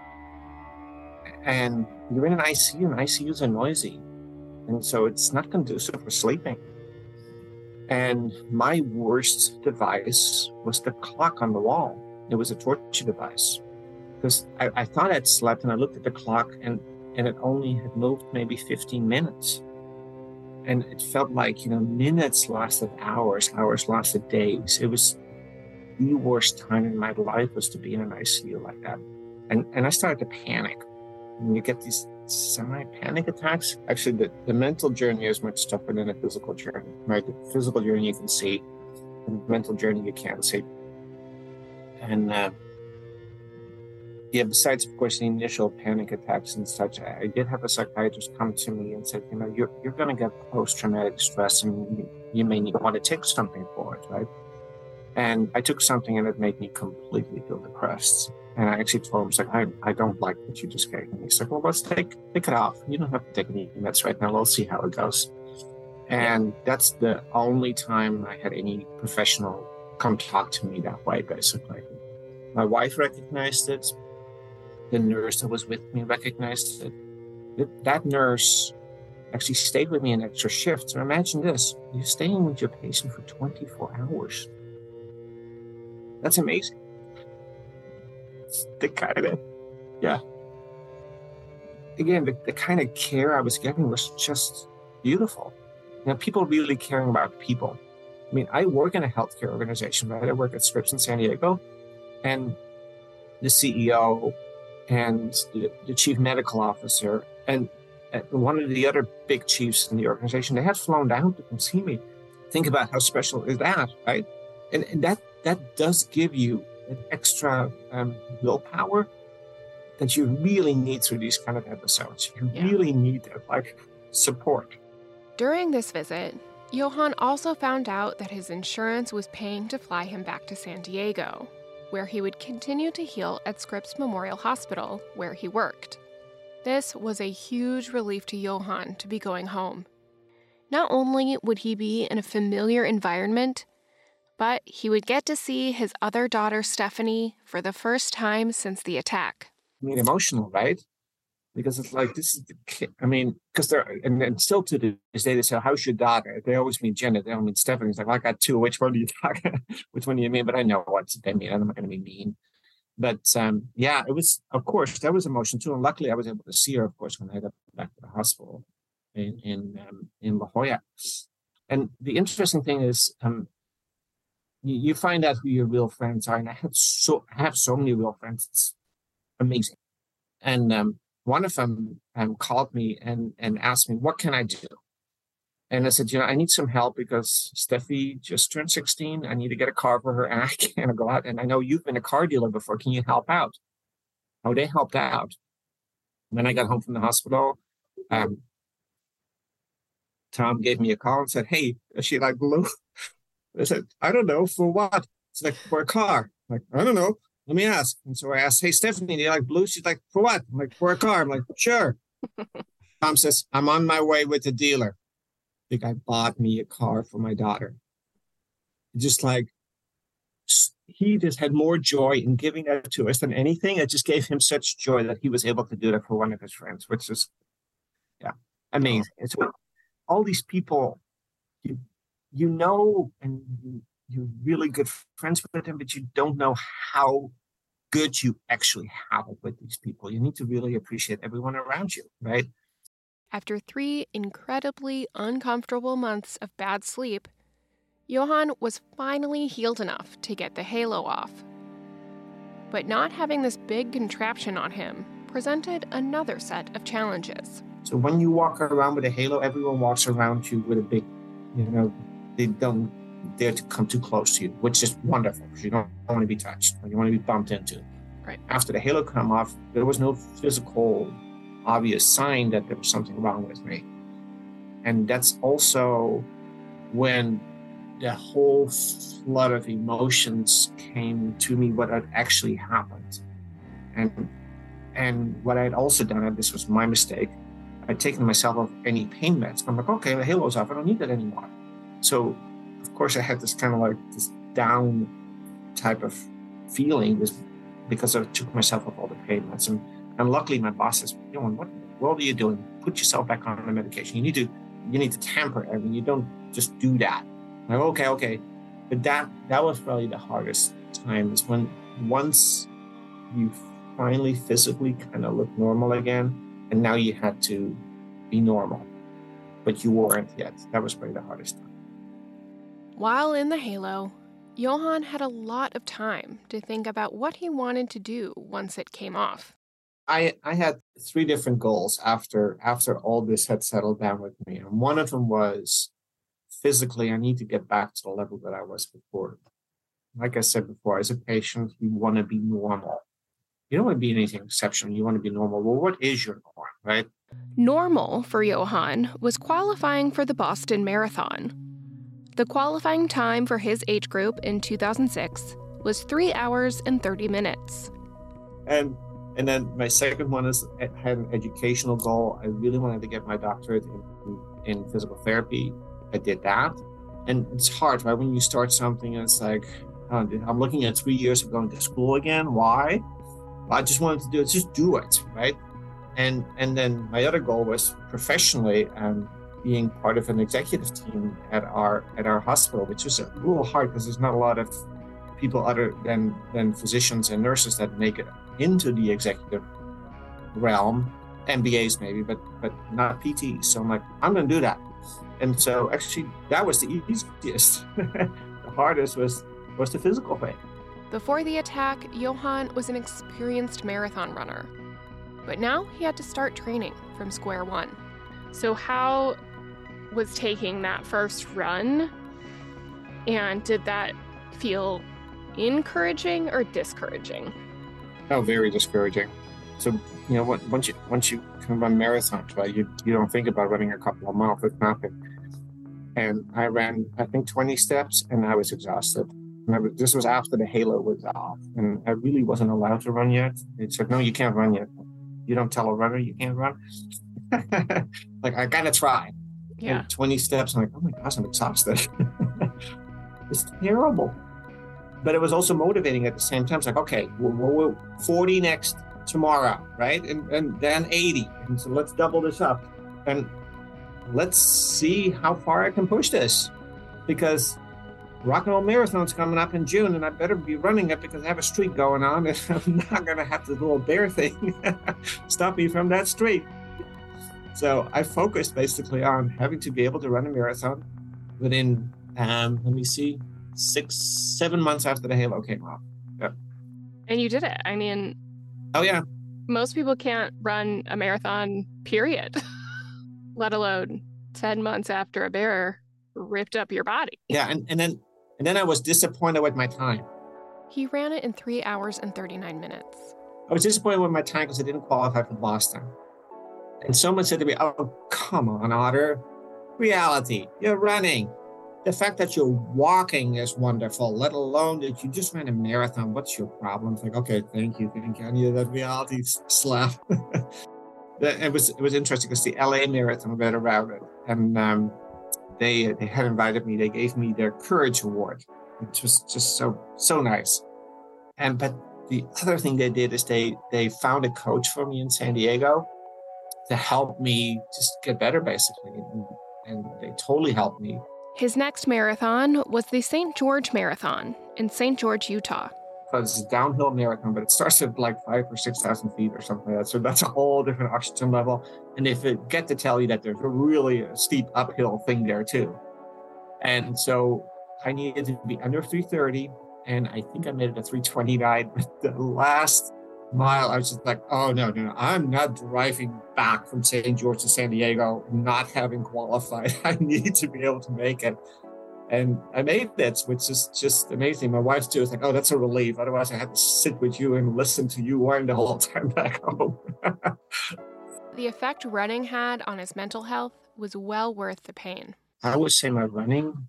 And you're in an I C U, and I C Us are noisy. And so it's not conducive for sleeping. And my worst device was the clock on the wall. It was a torture device. Because I, I thought I'd slept, and I looked at the clock, and, and it only had moved maybe fifteen minutes. And it felt like, you know, minutes lasted hours, hours lasted days. It was the worst time in my life was to be in an I C U like that. And and I started to panic. And you get these semi-panic attacks. Actually, the, the mental journey is much tougher than the physical journey, right? The physical journey you can see, the mental journey you can't see. And uh, yeah, besides, of course, the initial panic attacks and such, I, I did have a psychiatrist come to me and said, you know, you're, you're going to get post-traumatic stress, and you, you may need, want to take something for it, right? And I took something, and it made me completely feel depressed. And I actually told him, I was like, I, I don't like what you just gave me. He's like, well, let's take, take it off. You don't have to take any meds right now. We'll see how it goes. And that's the only time I had any professional come talk to me that way, basically. My wife recognized it. The nurse that was with me recognized it. That nurse actually stayed with me an extra shift. So imagine this. You're staying with your patient for twenty-four hours. That's amazing. It's the kind of, yeah. Again, the, the kind of care I was getting was just beautiful. You know, people really caring about people. I mean, I work in a healthcare organization, right? I work at Scripps in San Diego, and the C E O and the, the chief medical officer and one of the other big chiefs in the organization, they had flown down to come see me. Think about how special is that, right? And, and that that does give you an extra um, willpower that you really need through these kind of episodes. You yeah. really need that, like, support. During this visit, Johan also found out that his insurance was paying to fly him back to San Diego, where he would continue to heal at Scripps Memorial Hospital, where he worked. This was a huge relief to Johan to be going home. Not only would he be in a familiar environment, but he would get to see his other daughter, Stephanie, for the first time since the attack. I mean, emotional, right? Because it's like, this is the kid. I mean, because they're, and, and still to this day, they say, how's your daughter? They always mean Jenna. They don't mean Stephanie. It's like, well, I got two. Which one do you talk? Which one do you mean? But I know what they mean. I'm not going to be mean. but um, yeah, it was, of course, that was emotion too. And luckily I was able to see her, of course, when I got back to the hospital in, in, um, in La Jolla. And the interesting thing is, um, you, you find out who your real friends are. And I have so, I have so many real friends. It's amazing. And um, one of them um, called me and, and asked me, what can I do? And I said, you know, I need some help because Steffi just turned sixteen. I need to get a car for her and I can't go out. And I know you've been a car dealer before. Can you help out? Oh, they helped out. When I got home from the hospital, um, Tom gave me a call and said, hey, is she like blue? I said, I don't know. For what? It's like, for a car. I'm like, I don't know. Let me ask. And so I asked, hey, Stephanie, do you like blue? She's like, for what? I'm like, for a car. I'm like, sure. Tom says, I'm on my way with the dealer. The guy bought me a car for my daughter. Just like, he just had more joy in giving that to us than anything. It just gave him such joy that he was able to do that for one of his friends, which is, yeah, amazing. It's all these people, you, you know, and you, you're really good friends with them, but you don't know how good you actually have it with these people. You need to really appreciate everyone around you, right? After three incredibly uncomfortable months of bad sleep, Johan was finally healed enough to get the halo off. But not having this big contraption on him presented another set of challenges. So when you walk around with a halo, everyone walks around you with a big, you know, they don't dare to come too close to you, which is wonderful because you don't want to be touched or you want to be bumped into. Right. After the halo come off, there was no physical obvious sign that there was something wrong with me. And that's also when the whole flood of emotions came to me, what had actually happened. And and what I had also done, and this was my mistake, I'd taken myself off any pain meds. I'm like, okay, the halo's off, I don't need that anymore. So, of course, I had this kind of like this down type of feeling this, because I took myself off all the pain meds. And, and luckily, my boss says, Johan, what in the world are you doing? Put yourself back on the medication. You need to you need to tamper it. I mean, you don't just do that. I'm like, okay, okay. But that that was probably the hardest time, is when once you finally physically kind of look normal again, and now you had to be normal, but you weren't yet. That was probably the hardest time. While in the halo, Johan had a lot of time to think about what he wanted to do once it came off. I, I had three different goals after after all this had settled down with me. And one of them was, physically, I need to get back to the level that I was before. Like I said before, as a patient, you want to be normal. You don't want to be anything exceptional. You want to be normal. Well, what is your norm, right? Normal for Johan was qualifying for the Boston Marathon. The qualifying time for his age group in two thousand six was three hours and thirty minutes. And and then my second one is, I had an educational goal. I really wanted to get my doctorate in, in physical therapy. I did that. And it's hard, right? When you start something, it's like, oh, I'm looking at three years of going to school again. Why? I just wanted to do it. Just do it, right? And and then my other goal was professionally um, being part of an executive team at our at our hospital, which was a little hard because there's not a lot of people other than than physicians and nurses that make it into the executive realm. M B As maybe, but but not P Ts. So I'm like, I'm going to do that. And so actually, that was the easiest. The hardest was was the physical thing. Before the attack, Johan was an experienced marathon runner. But now he had to start training from square one. So how was taking that first run? And did that feel encouraging or discouraging? Oh, very discouraging. So, you know, once you once you can run marathons, right, you, you don't think about running a couple of miles with nothing. And I ran, I think, twenty steps, and I was exhausted. And I was, this was after the halo was off, and I really wasn't allowed to run yet. It said, no, you can't run yet. You don't tell a runner you can't run. Like, I gotta try. Yeah. And twenty steps, I'm like, oh my gosh, I'm exhausted. It's terrible. But it was also motivating at the same time. It's like, okay, we'll, we'll forty next tomorrow, right? And, and then eighty. And so let's double this up. And let's see how far I can push this. Because Rock and Roll Marathon's coming up in June, and I better be running it because I have a streak going on, and I'm not going to have this little bear thing stop me from that streak. So I focused basically on having to be able to run a marathon within, um, let me see, six, seven months after the halo came off. Yep. And you did it. I mean, oh yeah, most people can't run a marathon, period, let alone ten months after a bear ripped up your body. Yeah, and, and then and then I was disappointed with my time. He ran it in three hours and thirty-nine minutes. I was disappointed with my time because I didn't qualify for Boston. And someone said to me, oh, come on, Otter. Reality, you're running. The fact that you're walking is wonderful, let alone that you just ran a marathon. What's your problem? It's like, okay, thank you, thank you. I needed that reality slap. It was it was interesting because the L A Marathon read around it. And um, they they had invited me. They gave me their Courage Award, which was just so, so nice. And but the other thing they did is they they found a coach for me in San Diego to help me just get better, basically. And, and they totally helped me. His next marathon was the Saint George Marathon in Saint George, Utah. It's a downhill marathon, but it starts at like five or six thousand feet or something like that. So that's a whole different oxygen level. And they forget to tell you that there's a really steep uphill thing there too. And so I needed to be under three thirty, and I think I made it to three twenty-nine. The last mile, I was just like, oh, no, no, no. I'm not driving back from Saint George to San Diego not having qualified. I need to be able to make it. And I made it, which is just amazing. My wife too was like, oh, that's a relief. Otherwise, I had to sit with you and listen to you whine the whole time back home. The effect running had on his mental health was well worth the pain. I would say my running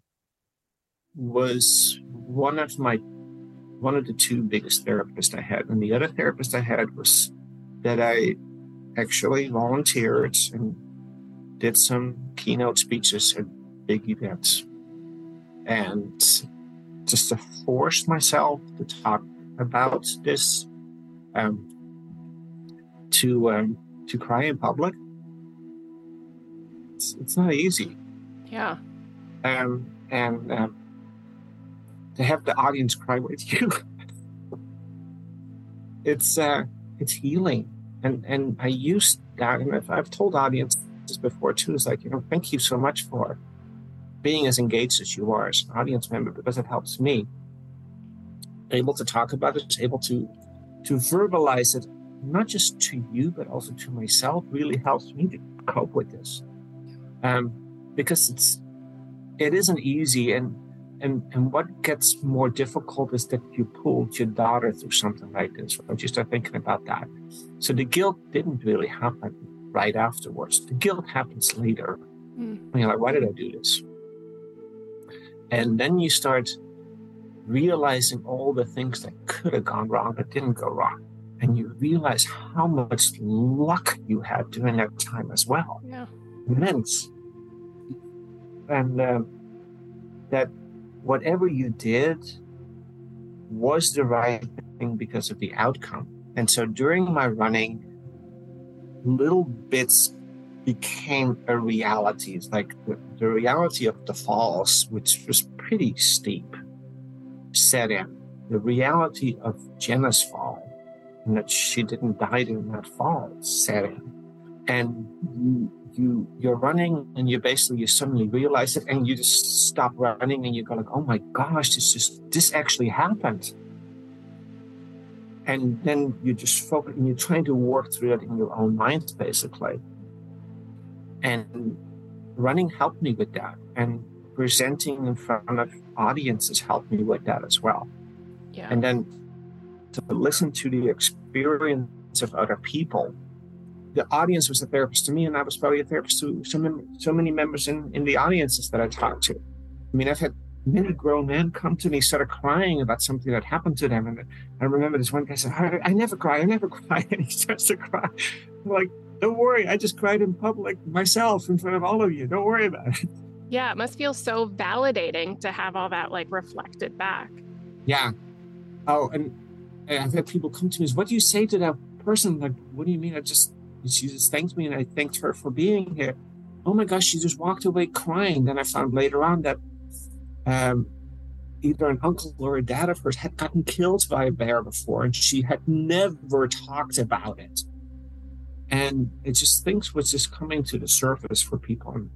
was one of my one of the two biggest therapists I had. And the other therapist I had was that I actually volunteered and did some keynote speeches at big events. And just to force myself to talk about this, um, to um, to cry in public, it's, it's not easy. Yeah. Um, and um, to have the audience cry with you, it's uh, it's healing. And and I used that, and I've, I've told audiences before too. It's like, you know, thank you so much for being as engaged as you are as an audience member, because it helps me. Able to talk about it, able to to verbalize it, not just to you, but also to myself, really helps me to cope with this. Um, because it's it isn't easy, and and and what gets more difficult is that you pulled your daughter through something like this. I just start thinking about that. So the guilt didn't really happen right afterwards. The guilt happens later. Mm. You're like, why did I do this? And then you start realizing all the things that could have gone wrong but didn't go wrong. And you realize how much luck you had during that time as well. Yeah. Immense. And um, that whatever you did was the right thing because of the outcome. And so during my running, little bits became a reality. It's like the, the reality of the falls, which was pretty steep, set in. The reality of Jenna's fall, and that she didn't die in that fall, set in. And you, you, you're running, and you basically, you suddenly realize it, and you just stop running, and you go like, oh my gosh, this just, this actually happened. And then you just focus, and you're trying to work through it in your own mind, basically. And running helped me with that. And presenting in front of audiences helped me with that as well. Yeah. And then to listen to the experience of other people. The audience was a therapist to me, and I was probably a therapist to so many, so many members in, in the audiences that I talked to. I mean, I've had many grown men come to me, started crying about something that happened to them. And I remember this one guy said, I, I never cry, I never cry. And he starts to cry. I'm like, don't worry, I just cried in public myself in front of all of you. Don't worry about it. Yeah, it must feel so validating to have all that like reflected back. Yeah. Oh, and, and I've had people come to me, what do you say to that person? Like, what do you mean? I just, she just thanked me, and I thanked her for being here. Oh my gosh, she just walked away crying. Then I found later on that um, either an uncle or a dad of hers had gotten killed by a bear before, and she had never talked about it. And it just things was just coming to the surface for people. And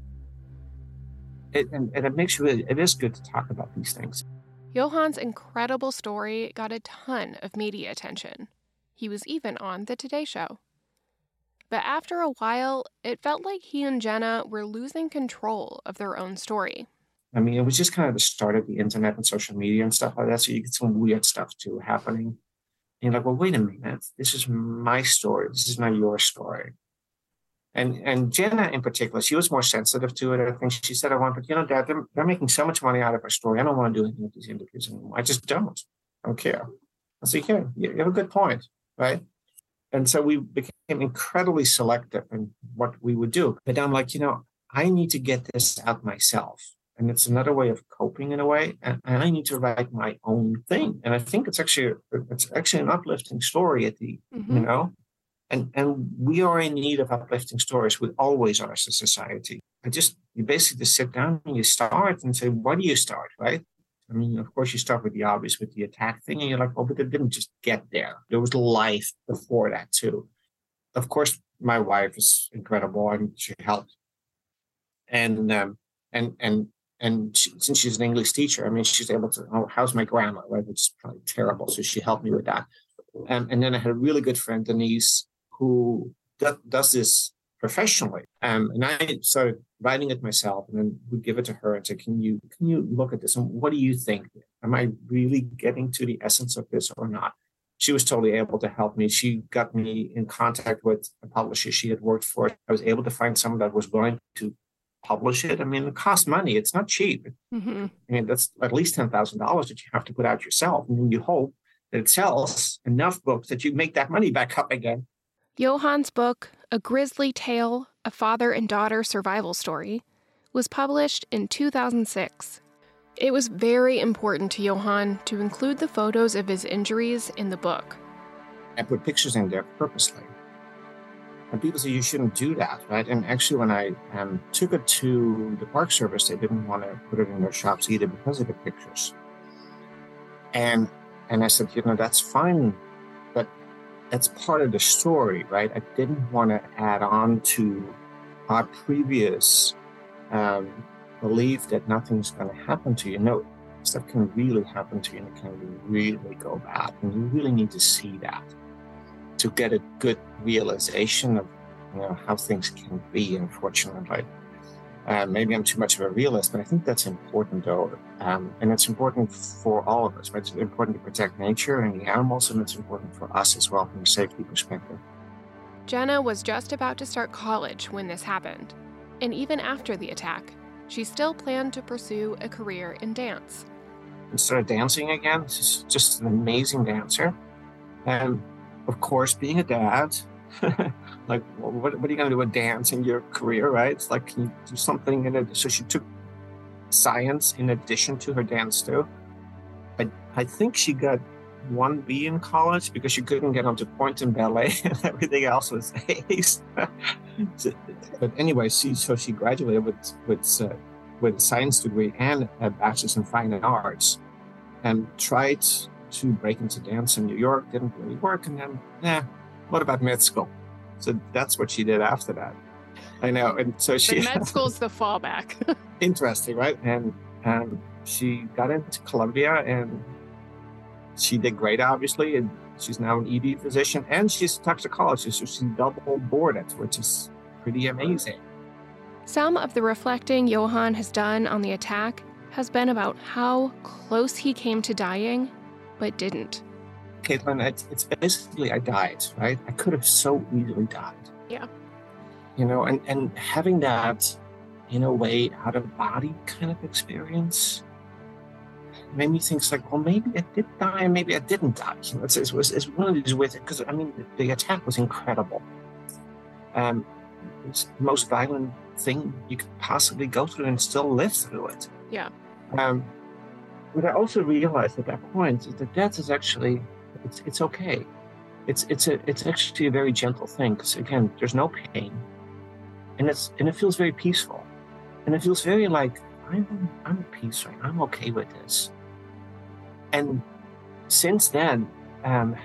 it, and, and it makes you, it is good to talk about these things. Johan's incredible story got a ton of media attention. He was even on the Today Show. But after a while, it felt like he and Jenna were losing control of their own story. I mean, it was just kind of the start of the internet and social media and stuff like that. So you get some weird stuff too happening. And you're like, well, wait a minute. This is my story. This is not your story. And and Jenna in particular, she was more sensitive to it. I think she said, I want, but you know, Dad, they're, they're making so much money out of our story. I don't want to do anything with these interviews anymore. I just don't. I don't care. I say, here, you have a good point, right? And so we became incredibly selective in what we would do. But I'm like, you know, I need to get this out myself. And it's another way of coping in a way. And, and I need to write my own thing. And I think it's actually it's actually an uplifting story at the, mm-hmm. you know, and and we are in need of uplifting stories. We always are as a society. I just, you basically just sit down and you start and say, what do you start, right? I mean, of course, you start with the obvious, with the attack thing. And you're like, oh, but it didn't just get there. There was life before that too. Of course, my wife is incredible and she helped. And, um, and, and, And she, since she's an English teacher, I mean, she's able to, oh, how's my grammar, right? Which is probably terrible. So she helped me with that. Um, and then I had a really good friend, Denise, who do, does this professionally. Um, and I started writing it myself and then would give it to her and say, can you, can you look at this? And what do you think? Am I really getting to the essence of this or not? She was totally able to help me. She got me in contact with a publisher she had worked for. I was able to find someone that was willing to publish it. I mean, it costs money. It's not cheap. Mm-hmm. I mean, that's at least ten thousand dollars that you have to put out yourself. And then you hope that it sells enough books that you make that money back up again. Johan's book, A Grisly Tale, A Father and Daughter Survival Story, was published in two thousand six. It was very important to Johan to include the photos of his injuries in the book. I put pictures in there purposely. And people say you shouldn't do that, right? And actually, when I um, took it to the Park Service, they didn't want to put it in their shops either because of the pictures. And and I said, you know, that's fine, but that's part of the story, right? I didn't want to add on to our previous um, belief that nothing's going to happen to you. No, stuff can really happen to you, and it can really go bad, and you really need to see that to get a good realization of, you know, how things can be, unfortunately. Uh, maybe I'm too much of a realist, but I think that's important, though. Um, and it's important for all of us, right? It's important to protect nature and the animals, and it's important for us as well from a safety perspective. Jenna was just about to start college when this happened. And even after the attack, she still planned to pursue a career in dance. And started dancing again. She's just an amazing dancer. And of course, being a dad, like, what, what are you going to do with dance in your career, right? It's like, can you do something in it? So she took science in addition to her dance too. I, I think she got one B in college because she couldn't get onto pointe and ballet and everything else was A's. so, but anyway, she, so she graduated with, with, uh, with a science degree and a bachelor's in fine arts and tried to break into dance in New York, didn't really work, and then, eh, what about med school? So that's what she did after that. I know, and so she... But med school's the fallback. Interesting, right? And um, she got into Columbia, and she did great, obviously, and she's now an E D physician, and she's a toxicologist, so she's double boarded, which is pretty amazing. Some of the reflecting Johan has done on the attack has been about how close he came to dying, but didn't. Caitlin, it's, it's basically I died, right? I could have so easily died. Yeah. You know, and, and having that, in a way, out-of-body kind of experience made me think, like, well, maybe I did die and maybe I didn't die. You know, it's, it was, it's one of these with it, because, I mean, the, the attack was incredible. Um, it's the most violent thing you could possibly go through and still live through it. Yeah. Um, What I also realized at that point is that death is actually, it's it's okay. It's it's a it's actually a very gentle thing because again, there's no pain, and it's and it feels very peaceful, and it feels very like I'm I'm at peace right now. I'm okay with this. And since then, um,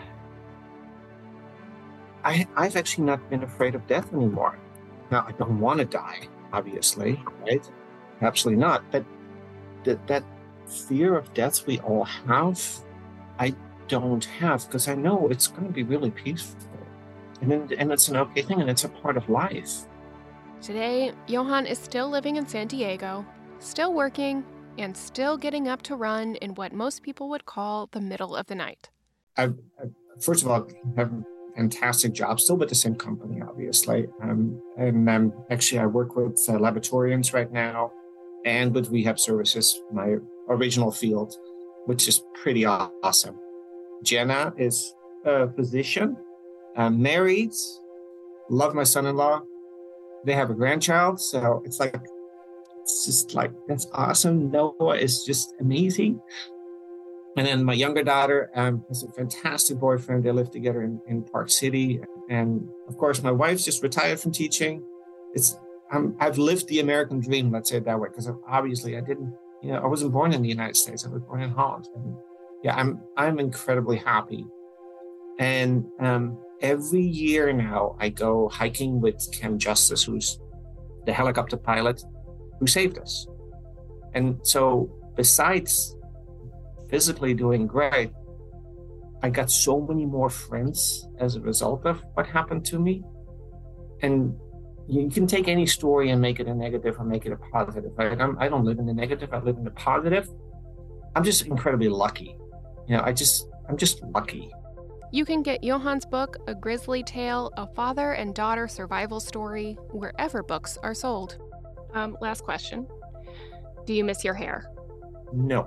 I, I've actually not been afraid of death anymore. Now, I don't want to die, obviously, right? Absolutely not. But that that fear of death we all have, I don't have, because I know it's going to be really peaceful. And, then, and it's an okay thing, and it's a part of life. Today, Johan is still living in San Diego, still working, and still getting up to run in what most people would call the middle of the night. I, I first of all, have a fantastic job, still with the same company, obviously. Um, and um, actually, I work with uh, laboratorians right now and with rehab services, my original field, which is pretty awesome. Jenna is a physician, I'm married, love my son-in-law. They have a grandchild, so it's like, it's just like, that's awesome. Noah is just amazing. And then my younger daughter um, has a fantastic boyfriend. They live together in, in Park City. And of course, my wife's just retired from teaching. It's I'm, I've lived the American dream, let's say it that way, because obviously I didn't, you know, I wasn't born in the United States. I was born in Holland. And yeah, I'm I'm incredibly happy. And um, every year now, I go hiking with Cam Justice, who's the helicopter pilot who saved us. And so besides physically doing great, I got so many more friends as a result of what happened to me. And you can take any story and make it a negative or make it a positive. Right? I'm, I don't live in the negative, I live in the positive. I'm just incredibly lucky. You know, I just, I'm just lucky. You can get Johan's book, A Grisly Tale, a father and daughter survival story, wherever books are sold. Um, last question. Do you miss your hair? No.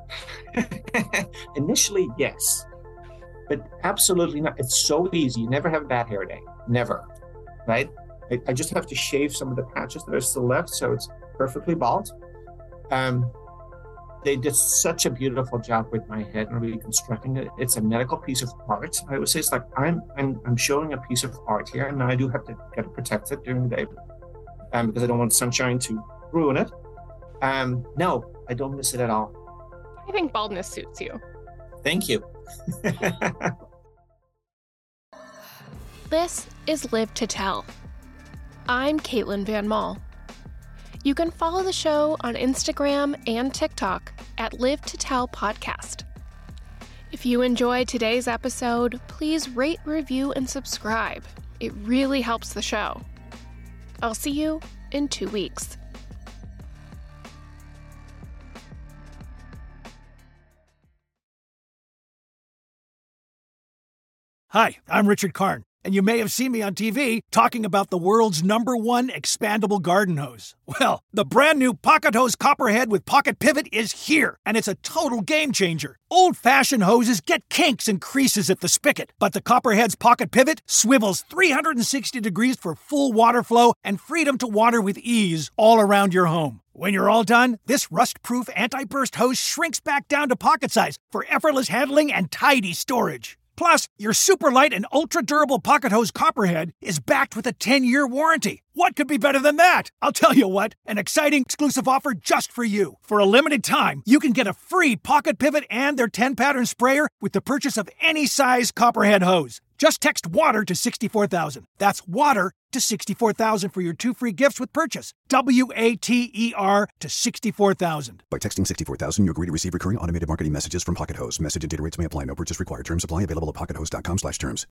Initially, yes. But absolutely not. It's so easy. You never have a bad hair day. Never. Right? I, I just have to shave some of the patches that are still left, so it's perfectly bald. Um, they did such a beautiful job with my head and reconstructing it. It's a medical piece of art. I would say it's like I'm I'm I'm showing a piece of art here, and I do have to get it protected during the day, um, because I don't want sunshine to ruin it. Um, no, I don't miss it at all. I think baldness suits you. Thank you. This is Live to Tell. I'm Caitlin Van Mall. You can follow the show on Instagram and TikTok at Live to Tell Podcast. If you enjoyed today's episode, please rate, review, and subscribe. It really helps the show. I'll see you in two weeks. Hi, I'm Richard Karn, and you may have seen me on T V talking about the world's number one expandable garden hose. Well, the brand new Pocket Hose Copperhead with Pocket Pivot is here, and it's a total game changer. Old-fashioned hoses get kinks and creases at the spigot, but the Copperhead's Pocket Pivot swivels three hundred sixty degrees for full water flow and freedom to water with ease all around your home. When you're all done, this rust-proof anti-burst hose shrinks back down to pocket size for effortless handling and tidy storage. Plus, your super light and ultra-durable Pocket Hose Copperhead is backed with a ten-year warranty. What could be better than that? I'll tell you what, an exciting exclusive offer just for you. For a limited time, you can get a free Pocket Pivot and their ten-pattern sprayer with the purchase of any size Copperhead hose. Just text WATER to sixty-four thousand. That's WATER to sixty-four thousand for your two free gifts with purchase. W A T E R to sixty-four thousand. By texting sixty-four thousand, you agree to receive recurring automated marketing messages from Pocket Hose. Message and data rates may apply. No purchase required. Terms apply. Available at pocket hose dot com slash terms.